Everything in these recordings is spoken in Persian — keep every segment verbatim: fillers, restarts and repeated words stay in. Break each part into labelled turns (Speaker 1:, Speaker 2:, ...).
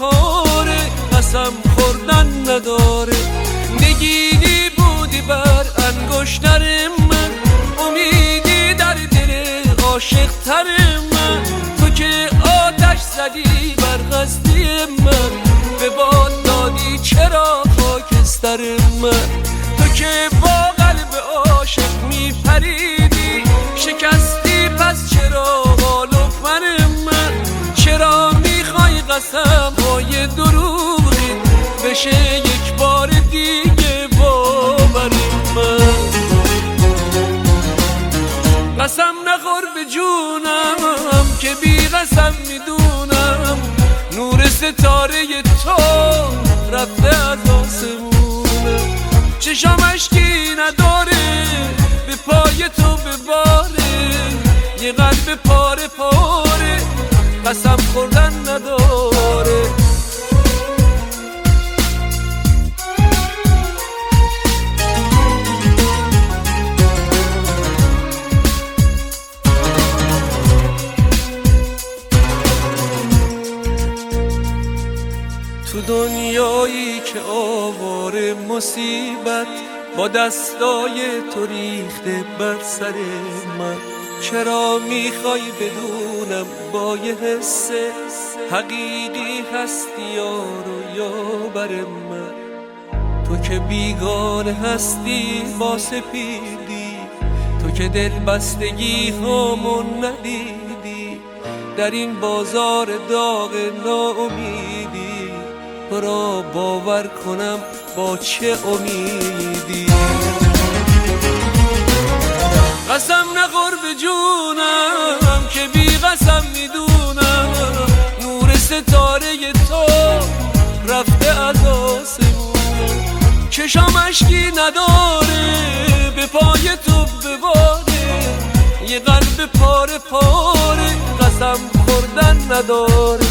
Speaker 1: پاره قسم خوردن نداره. نگینی بودی بر انگشتر من، امیدی در دل عاشق تر من. تو که آتش زدی بر قصدی من، به باد دادی چرا خاکستر من. تو که با قلب عاشق میپریدی شکستی، پس چرا غالب من من؟ چرا میخوای قسم های دروغی بشه یک بار دیگه باور من؟ قسم نخور به جونم که بی قسم میدونم نور ستاره تو رفته از آسمونم. چشام اشکی نداره به پای تو بباره، یه قلب پاره پاره قسم خوردن نداره. تو دنیایی که آواره مصیبت با دستای تو ریخته بر سر من، چرا میخوای بدونم با یه حس حقیقی هستی یارو یا بر من؟ تو که بیگانه هستی با سپیدی، تو که دل بستگی همون ندیدی، در این بازار داغ ناامیدی تو را باور کنم با چه امیدی؟ قسم نخور به جونم که بی قسم میدونم نور ستاره تو رفته از آسمونم. چشام اشکی نداره به پای تو بباره، یه قلب پاره پاره قسم خوردن نداره.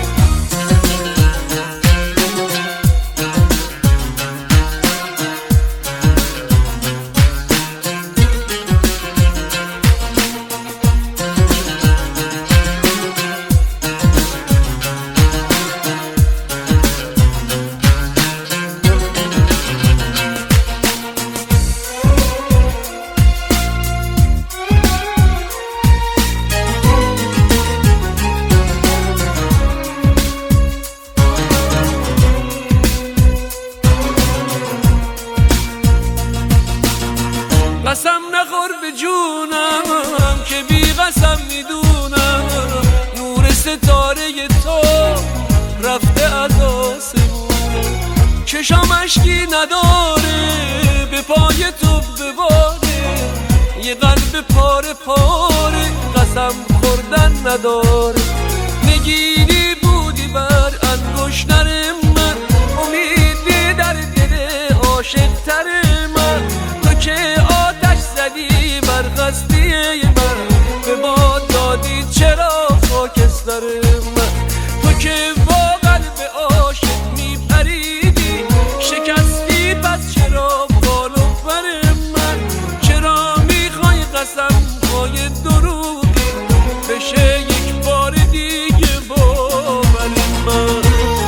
Speaker 1: قسم نخور به جونم که بی قسم میدونم نور ستاره تو رفته از آسمونم. چشام اشکی نداره به پای تو بباره، یه قلب پاره پاره قسم خوردن نداره. نگینی بودی بر انگشتر من، امیدی در دل عاشق تر من. تو که آتش زدی بر قصدی من، به باد دادی چرا خاکستر من. تو که با قلب عاشق میپریدی شکستی، پس چرا غالب بر من؟ چرا میخوای قسم های دروغی بشه یک بار دیگه باور من؟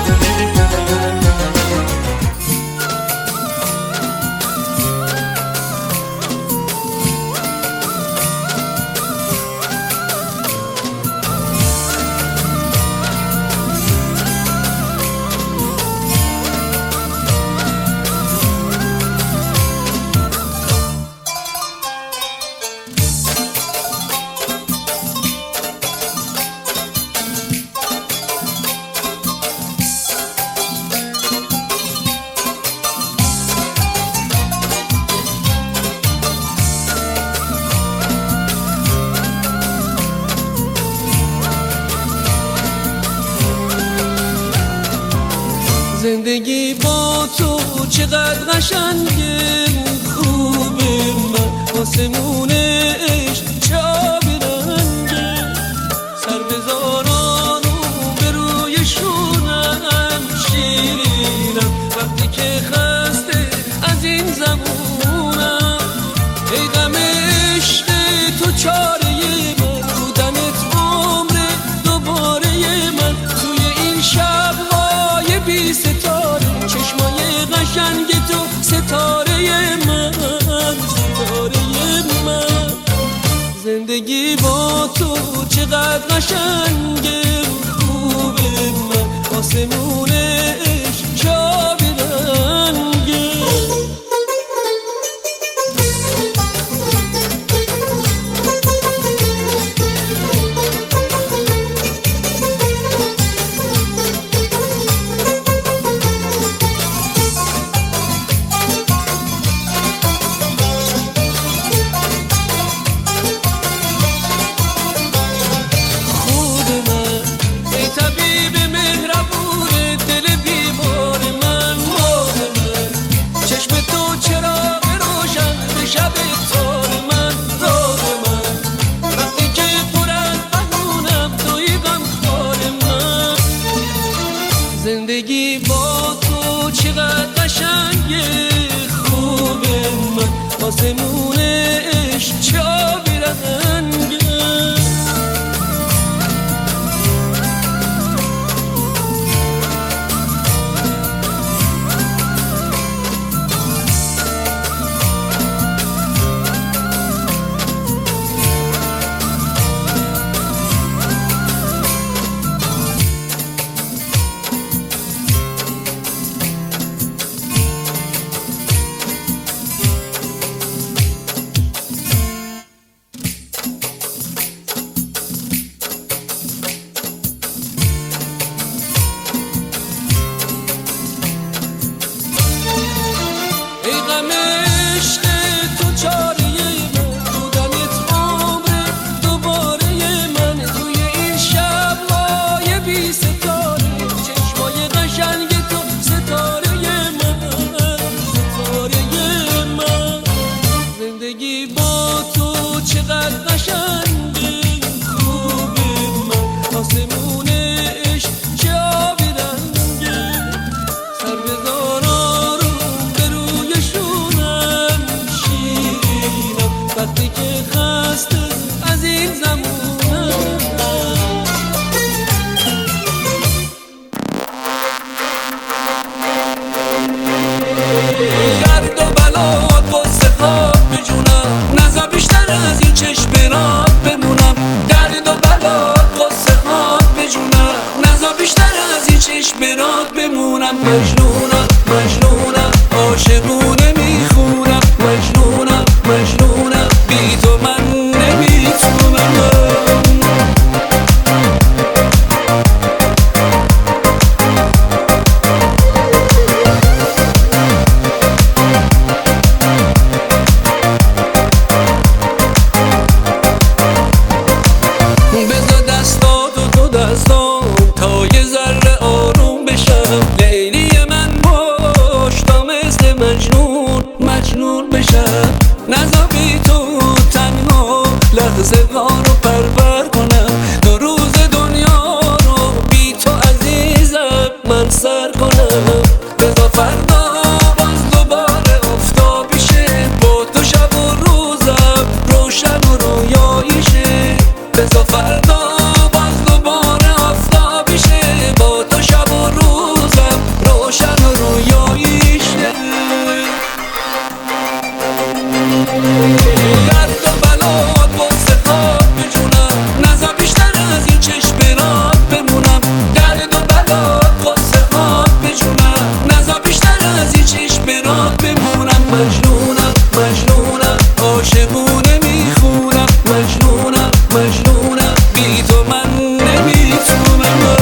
Speaker 1: زندگی با تو چقدر قشنگه، خوبه من آسمون عشق چه آبی رنگه. سر بزاران و به روی شونم شیرینم وقتی که خسته از این زمونم. ای غم عشق تو چاره من، بودنت عمر دوباره من. توی این شب چقدر قشنگه خوب من آسمونش چابی رنگه زندگی با تو چقدر قشنگه خوبه من آسمونش چابی رنگه درد و بلات قصه خواب بجونم نزا بیشتر از این چشمرات بمونم درد و بلات قصه خواب بجونم نزا بیشتر از این چشمرات بمونم مجنونم مجنونم عاشقونه میخونم مجنونم مجنونم بی تو من نمیتونم تا یه ذره آروم بشم لیلی من پشتا مثل مجنون مجنون بشم نزا بی تو تنها لحظه ها رو پرور کنم دو روز دنیا رو بی تو عزیزم من سر کنم بذار فردا باز دوباره افتابی شه با تو شب و روزم روشن و رویایی شه بذار فردا درد و بلات قصه خواب بجونم نزا بیشتر از این چشمرات بمونم درد و بلات قصه خواب بجونم نزا بیشتر از این چشمرات بمونم مجنونم مجنونم عاشقونه میخونم مجنونم مجنونم بی تو من نمیتونم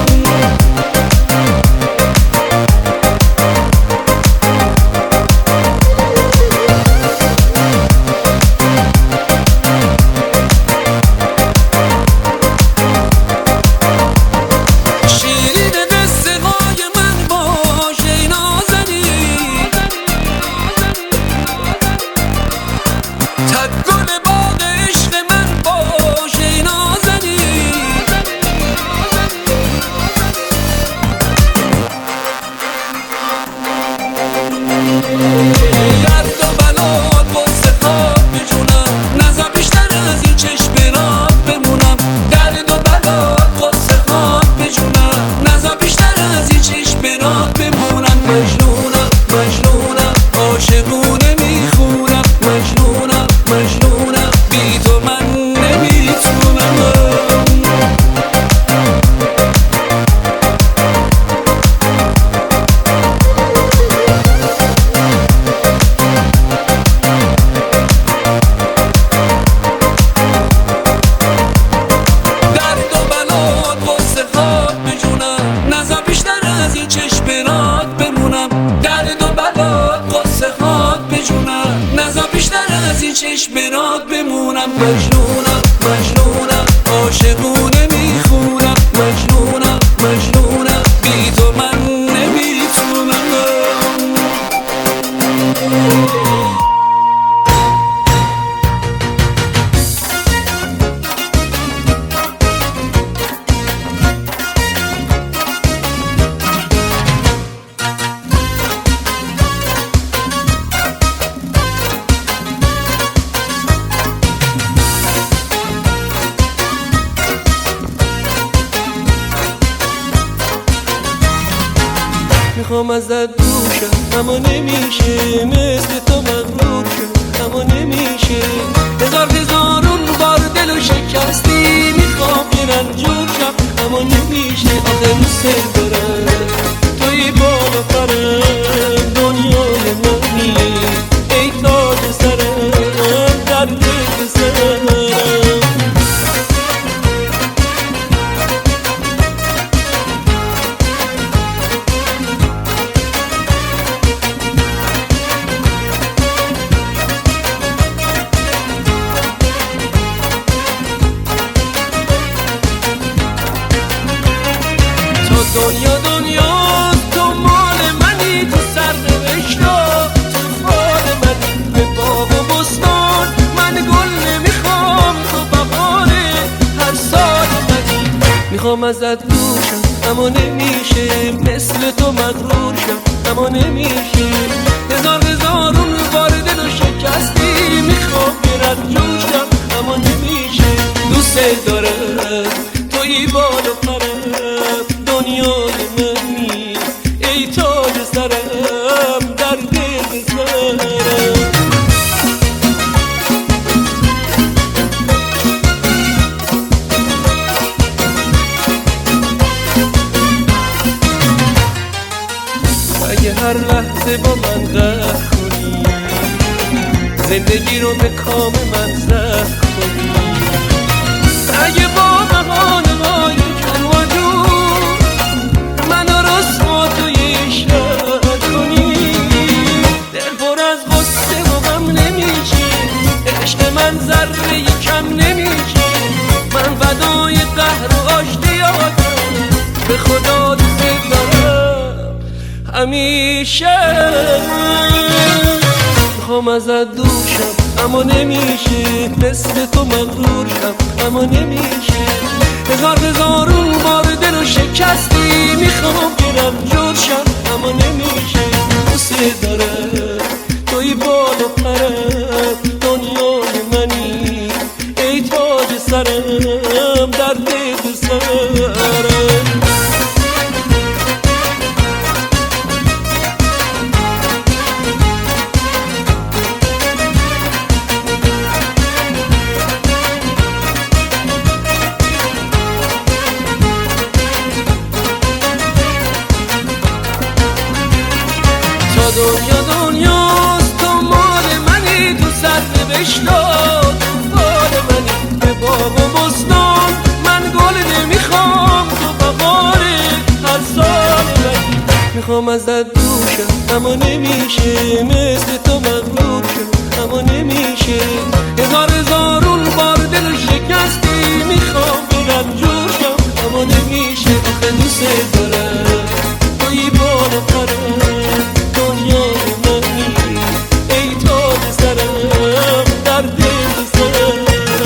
Speaker 1: درد و بلات قصه خواب بجونم نزا بیشتر از این چشمرات بمونم درد و بلات قصه خواب بجونم نزا بیشتر از این چشمرات بمونم مجنونم مجنونم عاشقونه میخونم مجنونم مجنونم از این چشم برات بمونم. مجنونم مجنونم عاشقونه میخونم. مجنونم مجنونم بی تو من نمیتونم. میخوام ازت دوشم اما نمیشه، مثل تو مغرور شم اما نمیشه. هزار هزارون بار دل و شکستی، میخوام یه رنجور شم اما نمیشه. آخه دوست دارم توی بالا پرم، دنیای منی ای تاج سرم، در دل سرم. دنیا دنیا تو مال منی، تو سرنوشتا تو فال منی. به باغ و بستان من گل نمیخوام، تو بهار هر سال منی. میخوام ازت دوشم اما نمیشه، مثل تو مغرور شم اما نمیشه. هزار هزارون بار دل و شکستی، میخوام یه رنجور شم اما نمیشه. دوست دارم توی بال و پرم، دنیای منی ای تاج سرم، در دل سرم. اگه هر لحظه با من قهر کنی، زندگی رو به کام من زهر کنی. اگه با بهانه های کن و جور منو رسوا توی عشق کنی، دل پر از غصه و غم نمیشه، عشق من ذره کم نمیشه. من فدای قهر و آشتیاتم، به خدا دوست دارم همیشه. میخوام ازت دوشم اما نمیشه، مثل تو مغرور شم اما نمیشه. هزار هزارون بار دل و شکستی، میخوام گرم جور شم اما نمیشه. دوست دارم توی بال و پرم، دنیای منی ای تاج سرم، در دل سرم. دنیا دنیاست تو مال منی، تو سرنوشتا تو فال منی. به باغ و بستان من گل نمیخوام، تو بهار هر سال منی. میخوام ازت دوشم اما نمیشه، مثل تو مغرور شم اما نمیشه. هزار هزارون بار دل شکستی، میخوام برم جور شم اما نمیشه. آخه دوست دارم توی بال و پرم، دنیای منی ای تاج سرم، در دل سرم.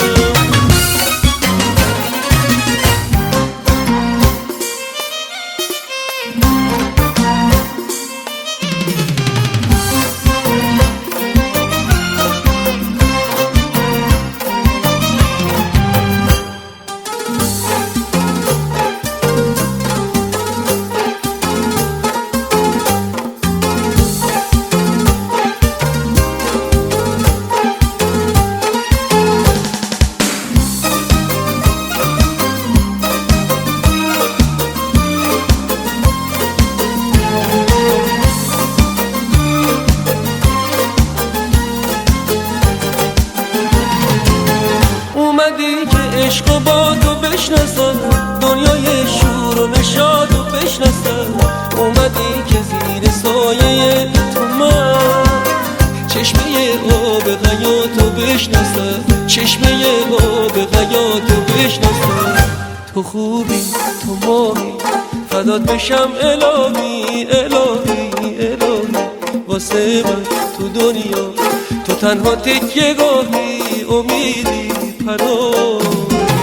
Speaker 1: عشق و بادو بشناسم، دنیای شور و نشادو بشناسم. اومدی که زیر سایه تو من چشمه آب حیاتو بشناسم، چشمه آب حیاتو بشناسم. تو خوبی تو ماهی فدات بشم الهی الهی الهی، واسه من تو دنیا تو تنها تکیه گاهی، امیدی پناهی.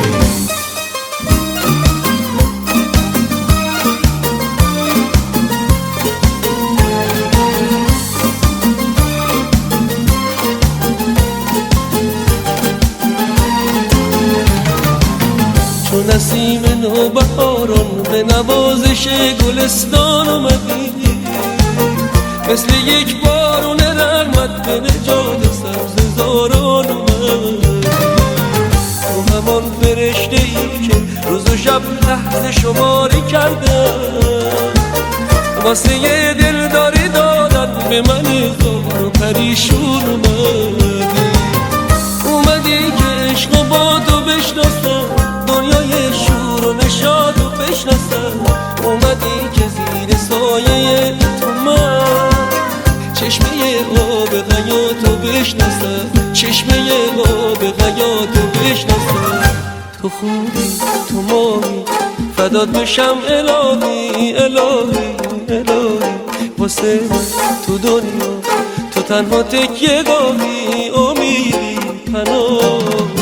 Speaker 1: چون نسیم نوبهاران به نوازش گلستان اومدی، مثل یک بارون رحمت به نجات سبززاران اومدی. تو همان فرشته ای که روز و شب لحظه شماری کردم، واسه یه دلداری دادن به من زار و پریشون اومدی. اومدی که عشق و با تو بشناسم، دنیای شور و نشاد و بشناسم. اومدی که زیر سایه تو من چشمه آب حیاتو بشناسم، چشمه آب حیاتو بشناسم. تو خوبی تو ماهی فدات بشم الهی الهی الهی، واسه من تو دنیا تو تنها تکیه گاهی، امیدی پناهی.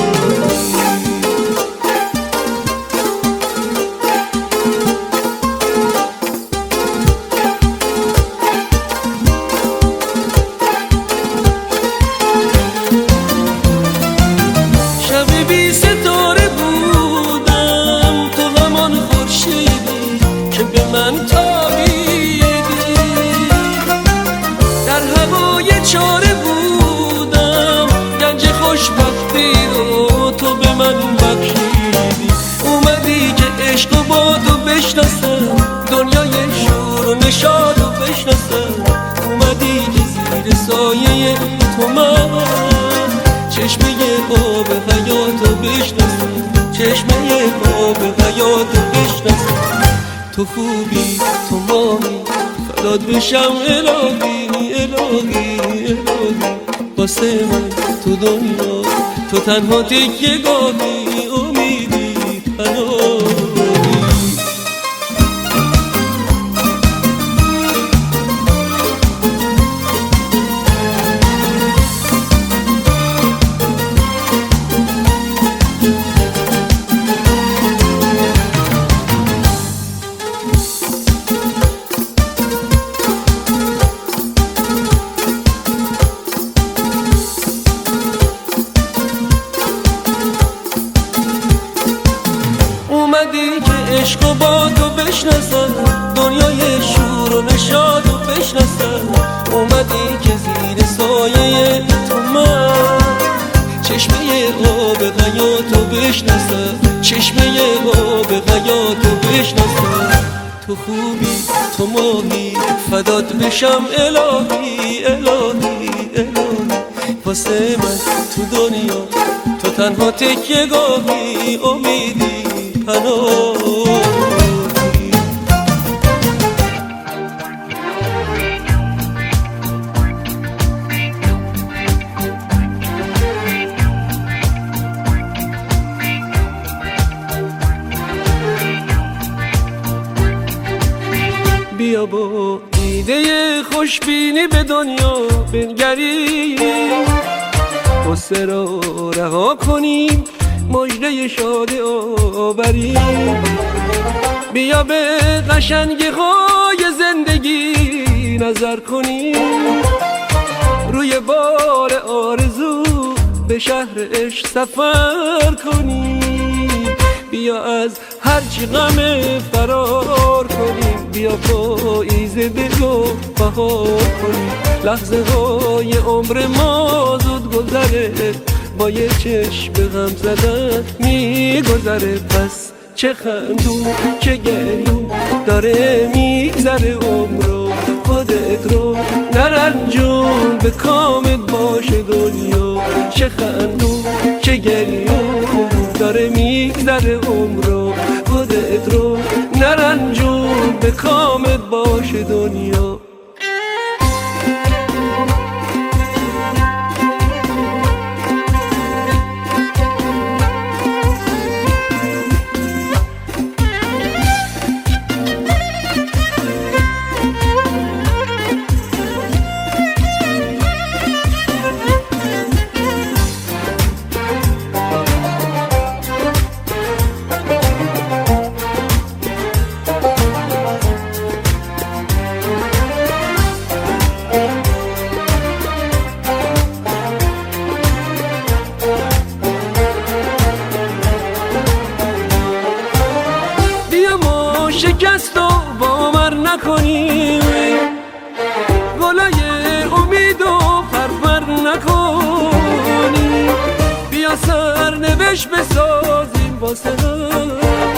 Speaker 1: بی ستاره بودم تو همان خورشیدی که به من تابیدی، در هوای چاره بودم گنج خوشبختی رو تو به من بخشیدی. اومدی که عشق و با تو بشناسم، دنیای شور و نشاد و بشناسم. اومدی که زیر سایه تو من چشمه آب حیاتو بشناسم، چشمه آب حیاتو بشناسم. تو خوبی تو ماهی فدات بشم الهی الهی الهی، واسه من تو دنیا تو تنها تکیه گاهی، امیدی پناهی. اومدی که عشق و با تو بشناسم، دنیای شور و نشاد و بشناسم. اومدی که زیر سایه تو من چشمه آب حیاتو بشناسم، چشمه آب حیاتو بشناسم. تو خوبی تو ماهی فدات بشم الهی الهی الهی، واسه من تو دنیا تو تنها تکیه گاهی، امیدی پناهی. بیا با ایده خوشبینی به دنیا بنگریم، غصه را رها کنیم، مژده شاد آوریم. بیا به قشنگی های زندگی نظر کنیم، روی بار آرزو به شهر عشق سفر کنیم. بیا از هرچی غم فرار کنیم، بیا پاییز دل و بهار کنیم. لحظه های عمر ما زود گذره، با یه چشم غم زدن میگذره. پس چه خندون چه گریون داره میگذره عمرو، خودت رو نرنجون به کامت باشه دنیا. چه خندون چه گریون داره میگذره عمرو، خودت رو نرنجون به کامت باشه دنیا. نکنیم، گلای امید و پرپر نکنیم. بیا سرنوشت بسازیم واسه هم،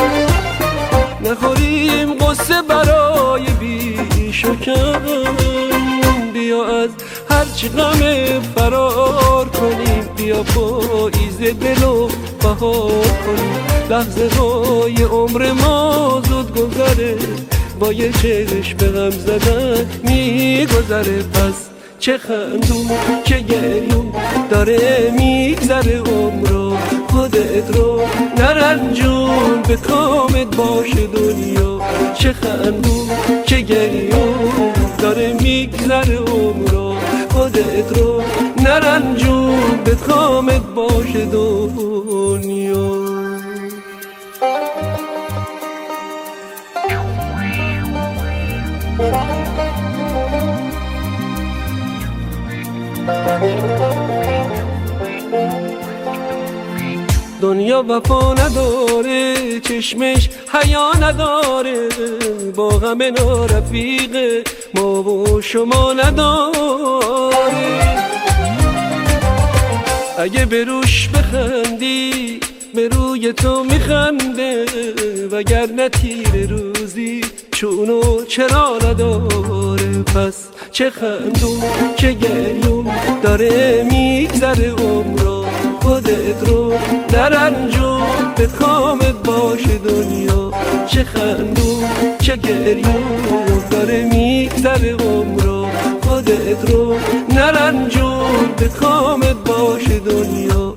Speaker 1: نخوریم قصه برای بیش و کم. بیا از هرچی غم فرار کنیم، بیا پاییز دل و بهار کنیم. لحظه های عمر ما زود گذره، با یه چشم به غم زدن میگذره. پس چه خندون چه گریون داره میگذره عمر، خودت رو نرنجون به کامت باشه دنیا. چه خندون چه گریون داره میگذره عمر، خودت رو نرنجون به کامت باشه دنیا. دنیا وفا نداره، چشمش حیا نداره، با همه نارفیقه، ما و شما نداره. اگه به روش بخندی به روی تو میخنده، وگرنه تیر روزی چونو چرا نداره. پس چه خندون چه گریون داره میگذره عمر، خودت رو نرنجون به کامت باشه دنیا. چه خندون چه گریون داره میگذره عمر، خودت رو نرنجون به کامت باشه دنیا.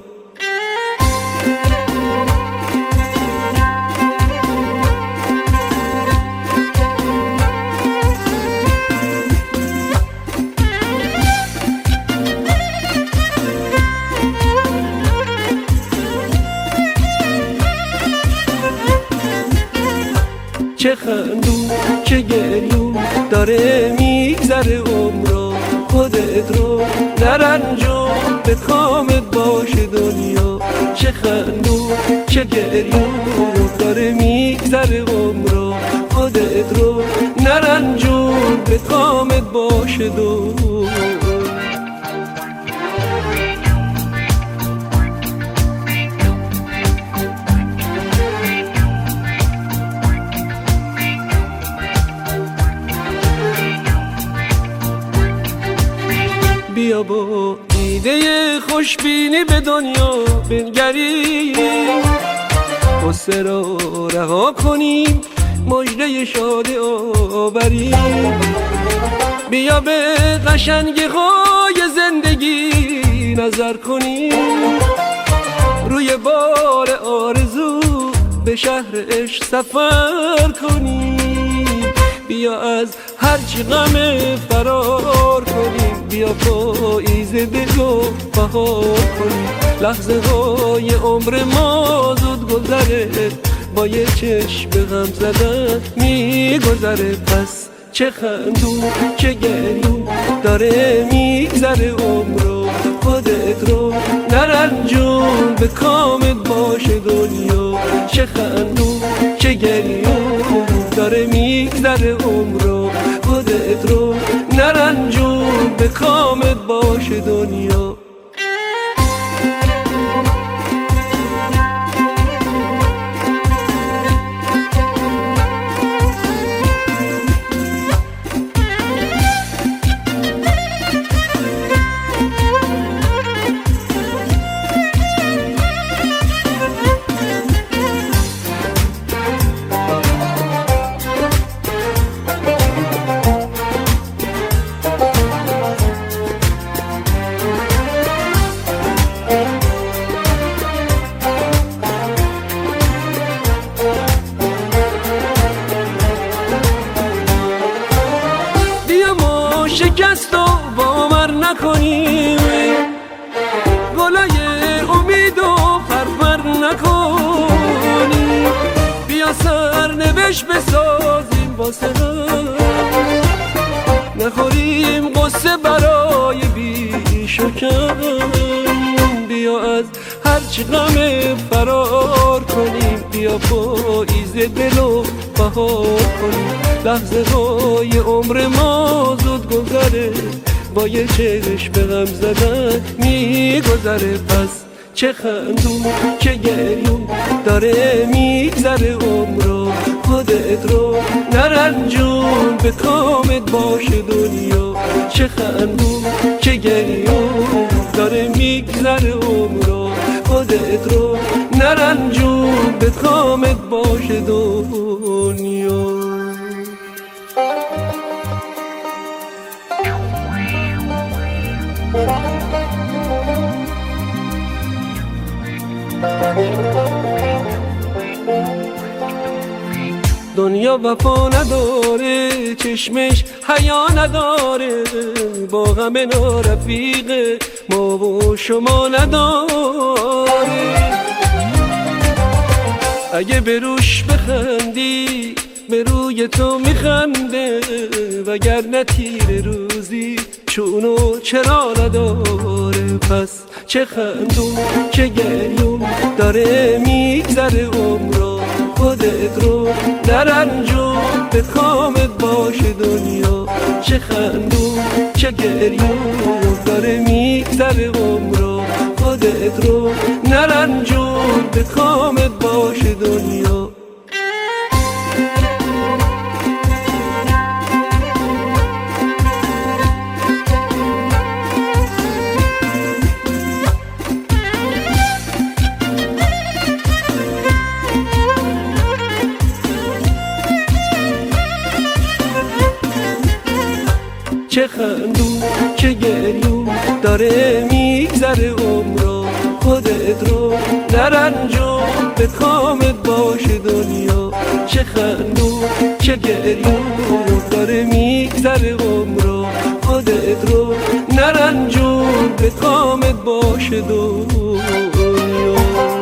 Speaker 1: چه خندون چه گریون داره میگذره عمر، خودت رو نرنجون به کامت باشه دنیا. چه خندون چه گریون داره میگذره عمر، خودت رو نرنجون به کامت باشه دنیا. بیا با ایده خوشبینی به دنیا بنگریم، قصه را رها کنیم، مژده شادی آوریم. بیا به قشنگی های زندگی نظر کنیم، روی بار آرزو به شهر عشق سفر کنیم. بیا از هرچی غم فرار کنیم، بیا پاییز دل و بهار کنیم. لحظه های عمر ما زود گذره، با یه چشم به غم زدن میگذره. پس چه خندون چه گریون داره میگذره عمر، خودت رو نرنجون به کامت باشه دنیا. چه خندون چه گریون داره میگذره عمر، خودت رو نرنجون به کامت باشه دنیا. شکست و باور نکنیم، گلای امید و پرپر نکنیم. بیا سرنوشت بسازیم واسه هم، نخوریم قصه برای بیش و کم. بیا از هرچی غم فرار کنیم، بیا پاییز دل و بهار کنی. لحظه های عمر ما زود گذره، با یه چشم به غم زدن میگذره. پس چه خندون چه گریون داره میگذره عمرو، خودت رو نرنجون به کامت باشه دنیا. چه خندون چه گریون داره میگذره عمرو، خودت رو نرنجون به کامت باشه دنیا. دنیا وفا نداره، چشمش حیا نداره، با غم نارفیق ما و شما نداره. اگه به روش بخندی به روی تو میخنده، وگرنه تیر روزی چونو چرا نداره. پس چه خندون چه گریون داره میگذره عمرو، خودت رو نرنجون به کامت باشه دنیا. چه خندون چه گریون داره میگذره عمرو، خودت رو نرنجون به کامت باشه دنیا. چه خندون چه گریون داره میگذره عمرو، خودت رو نرنجون به کامت باشه دنیا. چه خندون چه گریون داره میگذره عمرو، خودت رو نرنجون به کامت باشه دنیا.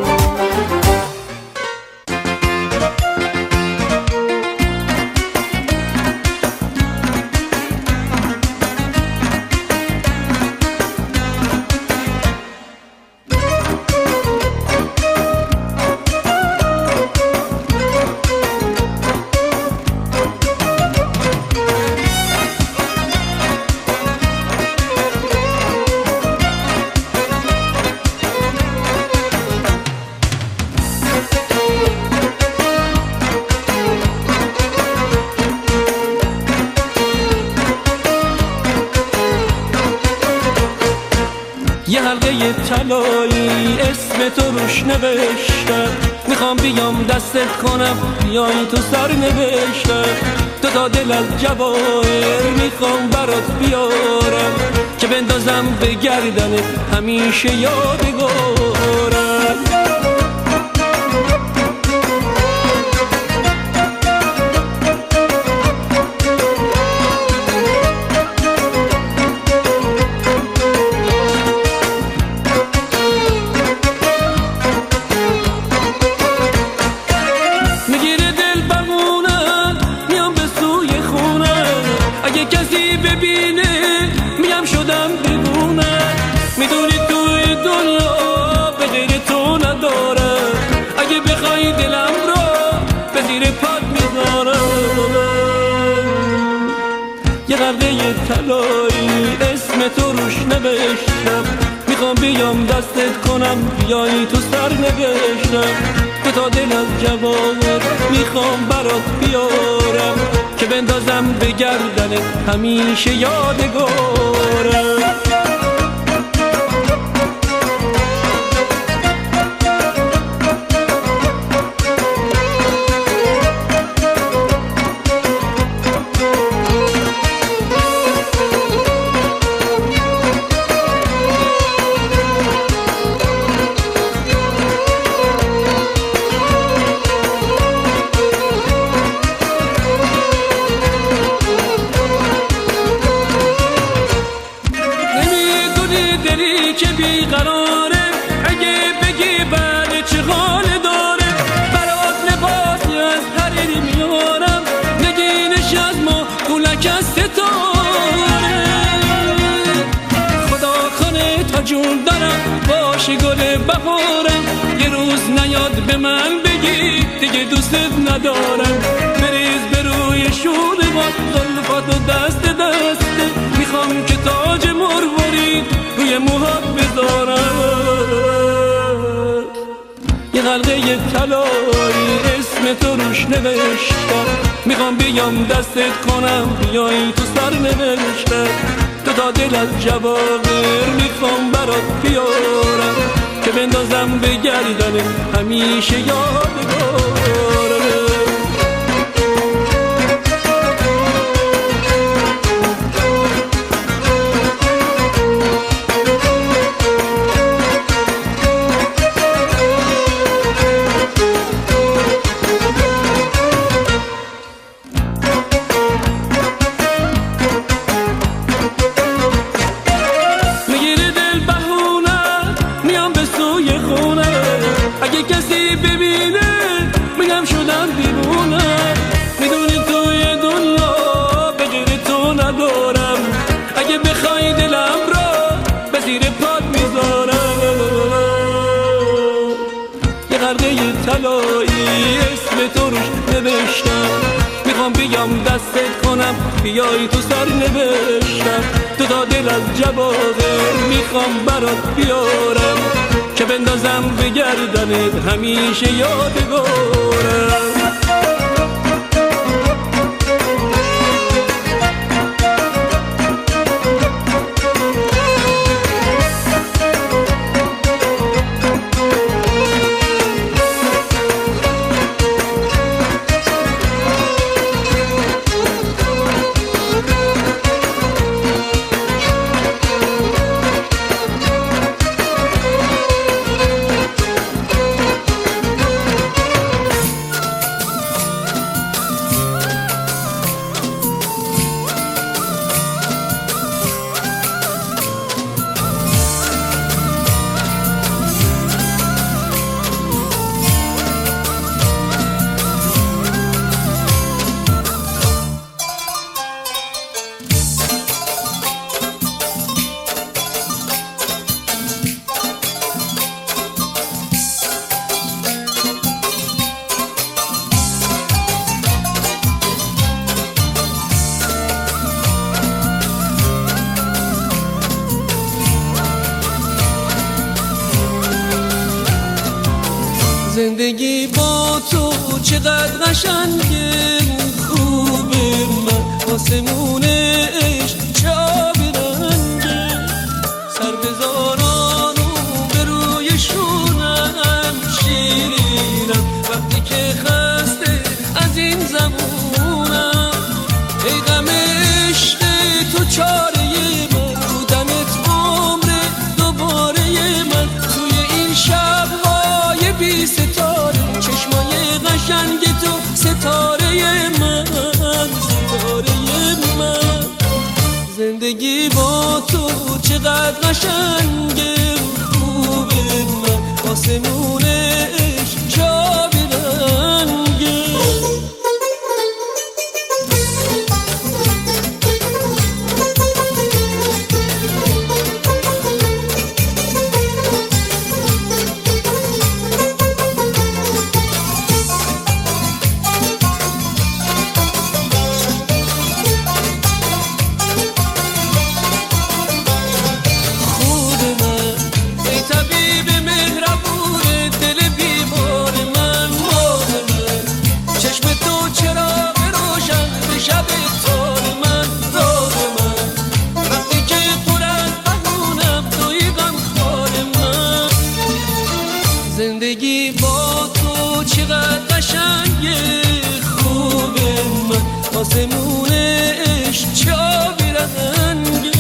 Speaker 1: یه حلقه طلایی اسم تو روش نوشتم، میخوام بیام دستت کنم بیای تو سر نوشتم. تو تا دل از جواهر میخوام برات بیارم، که بندازم به گردنت همیشه یادگارم. کسی ببینه میم شدم دیوونه، میدونی توی دنیا به غیر تو ندارم. اگه بخوای دلم رو به زیر پات میذارم. یه قلعه طلایی اسم تو روش نوشتم، میخوام بیام دستت کنم بیای تو سر نوشتم. تو تا دل از جواهر میخوام برات بیارم، که بندازم به گردنت همیشه یادگارم. که بیقراره، اگه بگی بله چه حال داره. برات لباسی از حریری میارم، نگینش از ما گولک از ستاره. خدا کنه تا جون دارم باشه گل بهارم، یه روز نیاد به من بگی دیگه دوستت ندارم. بریز به روی شوربات زلفاتو دست دسته، میخوام که تاج مروارید روی موهات بذارم. یه حلقه طلایی اسم تو روش نوشتم، میخوام بیام دستت کنم بیای تو سر نوشتم. تو تا دل از جواهر میخوام برات بیارم، که بندازم به گردنت همیشه یادگارم. اگه کسی ببینه میگم شدم دیوونه، میدونی توی دنیا به غیر تو ندارم. اگه بخوای دلم را به زیر پات میذارم. یه غرقه طلایی اسم تو روش نوشتم، میخوام بیام دستت کنم بیای تو سر نوشتم. تو تا دل از جواهر میخوام برات بیارم، که بندازم به گردنت همیشه یادگارم. زندگی با تو چقدر قشنگه، خوبه من آسمون عشق چه آبی رنگه. سر بذاران و به روی شونم شیرینم، وقتی که خسته از این زمونم. ای غم عشق تو چاره من، تو دمت عمر دوباره من. توی این شب‌های بی ستاره چشمای قشنگ تو ستاره من، ستاره من. زندگی با تو چقدر قشنگه، خوبه من آسمون عشق چه آبی رنگه. زندگی با تو چقدر قشنگه، خوبه من آسمون عشق چه آبی رنگه.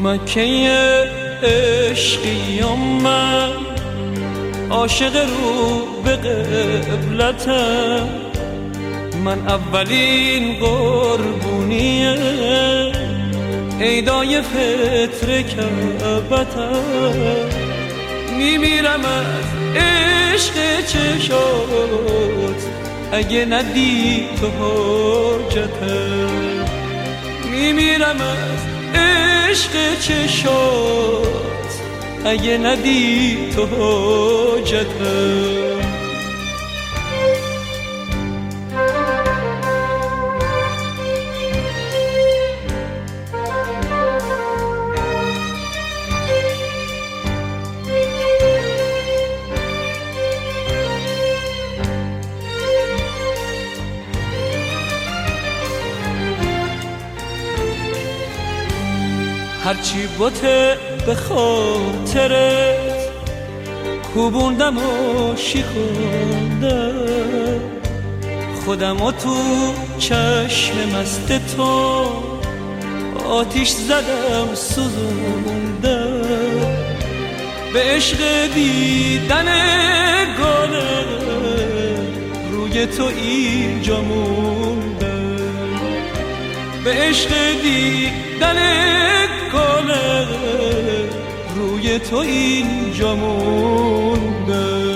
Speaker 1: مکه عشقیم من، عاشق رو به قبلتم. من اولین قربونیه عیدای فطر کعبتم. میمیرم از عشق چشات اگه ندی تو حاجتم. میمیرم از عشق چشات اگه ندی تو حاجتم. هرچی بوته به خاطرت کوبوندم و شیخوندم، خودم و تو چشم مست تو آتیش زدم سوزوندم. به عشق دیدن گله روی تو اینجا موندم. به عشق دیدن گله روی تو اینجا مونده.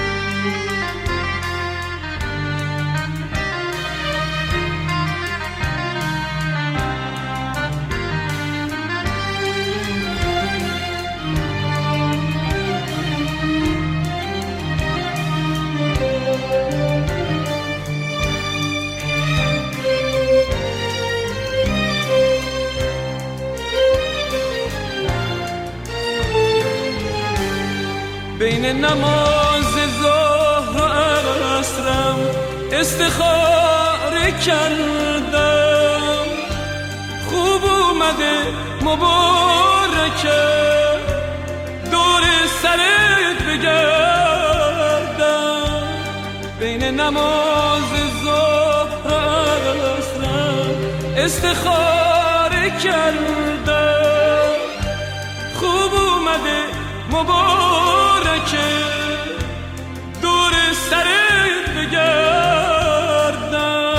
Speaker 1: بین نماز ظهر و عصرم استخاره کردم. خوب اومده مبارکه دور سرت بگردم. بین نماز ظهر و عصرم استخاره کردم. خوب اومده مبارکه دور سرت بگردم.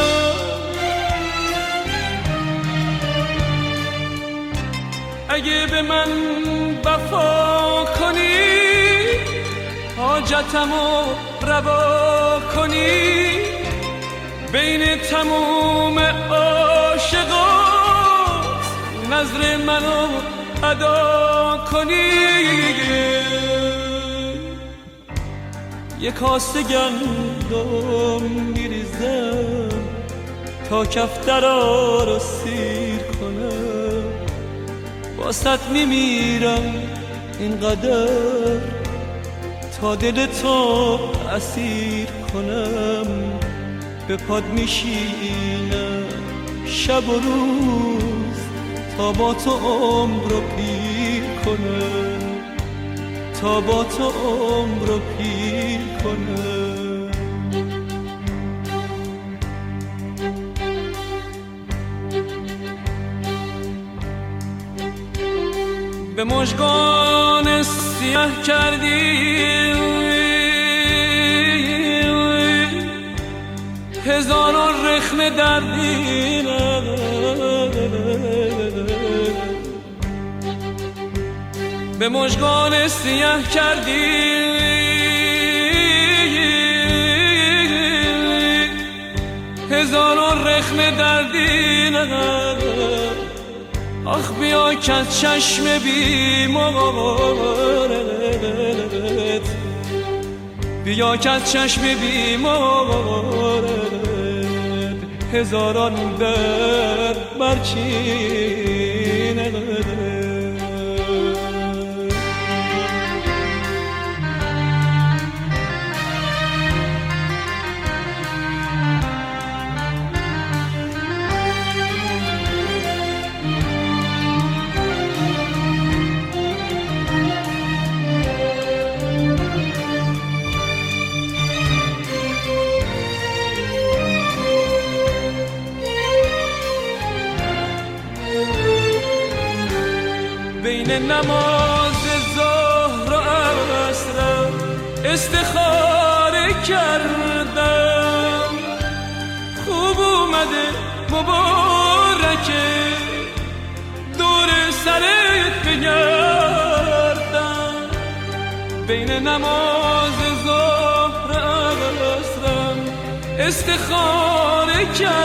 Speaker 1: اگه به من وفا کنی حاجتمو روا کنی، بین تموم عاشقات نظر منو ادا کنی. یک کاسه گندم میریزم تا کفترا رو سیر کنم. واسط میمیرم اینقدر تا دل تو اسیر کنم. به پاد میشینم شب و روز تا با تو عمر رو پیر کنم، تا با تو عمر رو پیر کنم. به مژگان سیاه کردی هزاران رخنه در دینم. به مژگان سیاه کردی هزاران رخنه در دینم. آخ بیا که از چشم بیمارت، بیا که از چشم بیمارت هزاران درد برچینه. نماز ظهر و عصر استخاره کردم. خوب اومده مبارکه دور سرت بگردم. بین نماز ظهر و عصر استخاره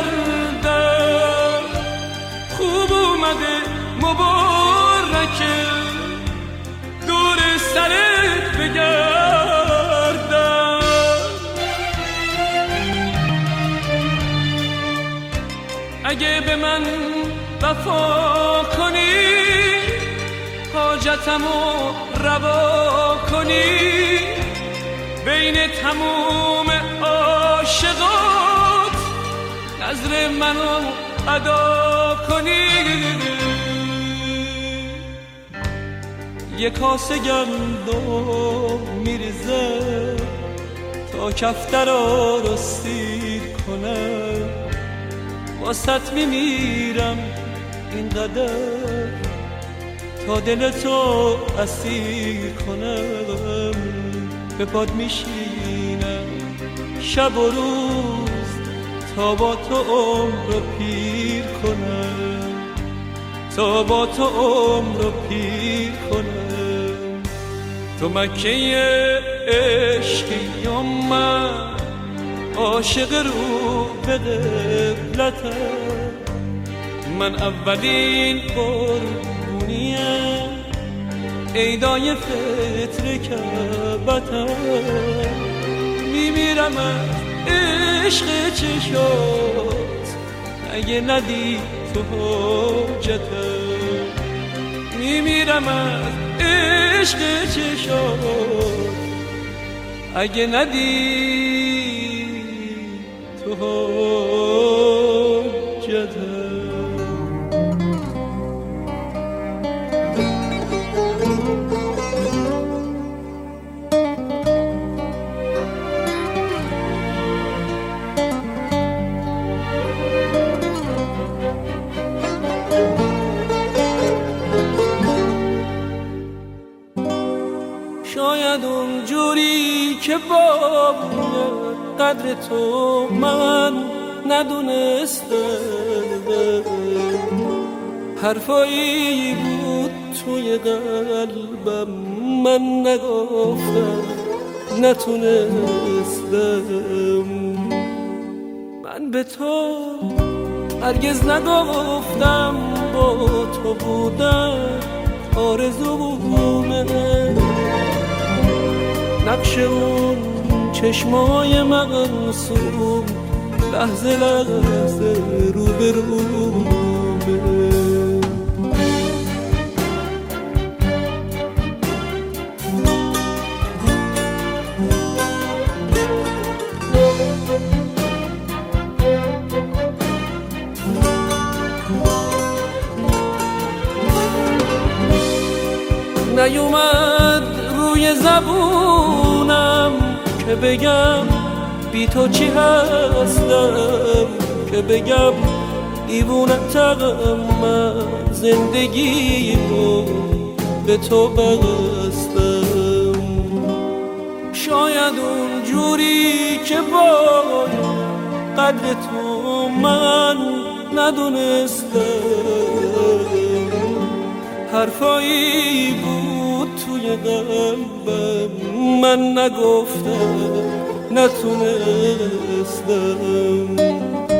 Speaker 1: کردم. خوب اومده مبارکه دور سرت بگردم. اگه به من وفا کنی حاجتمو روا کنی بین تموم عاشقات نظر منو ادا کنی. یه کاسه گندم میریزه تا کفترا رو سیر کنه. واسط میمیرم اینقدر تا دلتو اسیر کنم. به پاد میشینم شب و روز تا با تو عمر رو پیر کنم. تا با تو عمر رو پیر کنم. تو مکه عشقی و من عاشق رو به قبلتم. من اولین قربونیم عیدای فطر کعبتم. میمیرم از عشق چشات اگه ندی تو حاجتم. میمیرم از عشق چشات اگه ندی تو حاجتم. شاید اونجوری که باید قدر تو من ندونستم. حرفایی بود توی قلبم من نگفتم نتونستم. من به تو هرگز نگفتم با تو بودن آرزومه. نقش اون چشمای معصوم لحظه لحظه رو به رومه. نیومد روی زبونم که بگم بی تو چی هستم. که بگم دیوونتم من زندگی رو به تو بستم. شاید اونجوری که باید قدر تو من ندونستم. حرفایی بود توی قلبم من نگفتم نتونستم.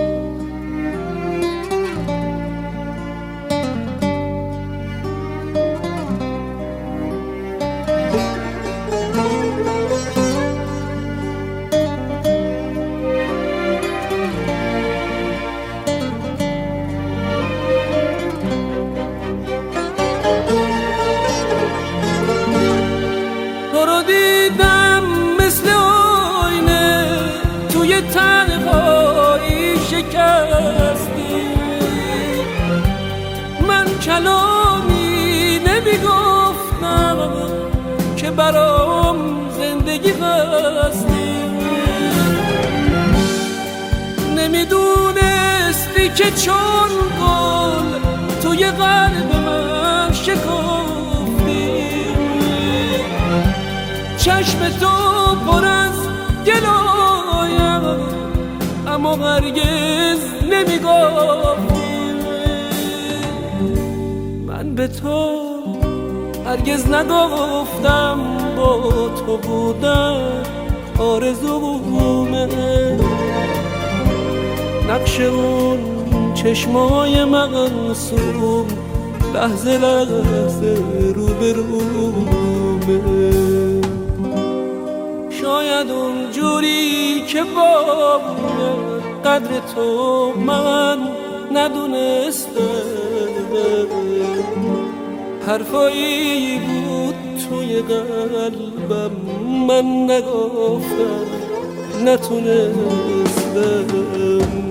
Speaker 1: تنهایی شکستی من کلامی نمیگفتم که برام زندگی بستی. نمیدونستی که چون گل توی قلب من شکفتی. چشم تو پر از گلایم، اما هرگز نمیگفتی من به تو هرگز نگفتم با تو بودن آرزومه. نقش اون چشمای منصوم لحظه لحظه رو به رومه. شاید اون جوری که باید قدر تو من ندونستم، حرفایی بود توی قلبم من نگفتم نتونستم.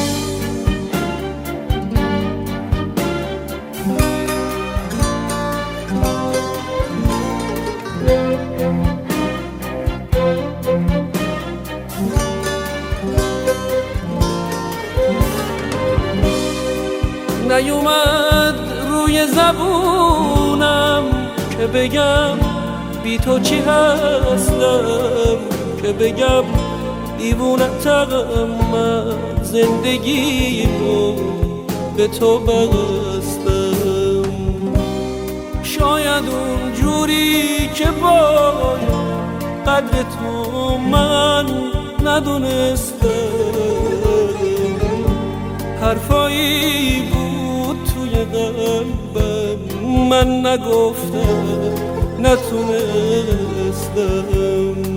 Speaker 1: نیومد روی زبونم که بگم بی تو چی هستم، که بگم دیوونتم من زندگیمو به تو بستم. شاید اون جوری که باید قدر تو من ندونستم، حرفایی بود توی قلبم من نگفتم نتونستم.